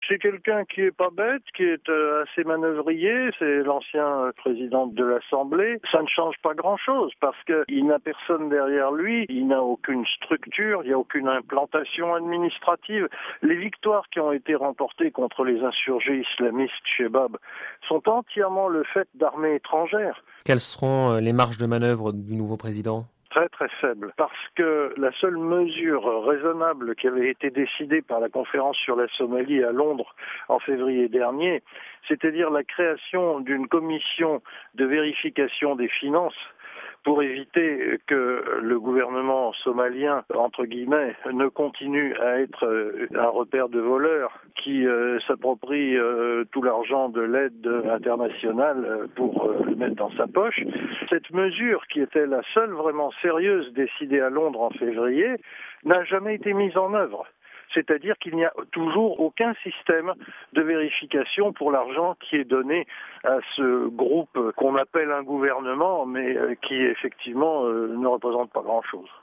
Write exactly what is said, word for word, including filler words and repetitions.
C'est quelqu'un qui est pas bête, qui est euh, assez manœuvrier, c'est l'ancien président de l'Assemblée. Ça ne change pas grand-chose parce qu'il n'a personne derrière lui, il n'a aucune structure, il n'y a aucune implantation administrative. Les victoires qui ont été remportées contre les insurgés islamistes Chebab sont entièrement le fait d'armées étrangères. Quelles seront les marges de manœuvre du nouveau président ? Très très faible, parce que la seule mesure raisonnable qui avait été décidée par la conférence sur la Somalie à Londres en février dernier, c'est-à-dire la création d'une commission de vérification des finances pour éviter que le gouvernement somalien, entre guillemets, ne continue à être un repère de voleurs qui euh, s'approprie euh, tout l'argent de l'aide internationale pour euh, le mettre dans sa poche. Cette mesure, qui était la seule vraiment sérieuse décidée à Londres en février, n'a jamais été mise en œuvre. C'est-à-dire qu'il n'y a toujours aucun système de vérification pour l'argent qui est donné à ce groupe qu'on appelle un gouvernement, mais qui effectivement ne représente pas grand-chose.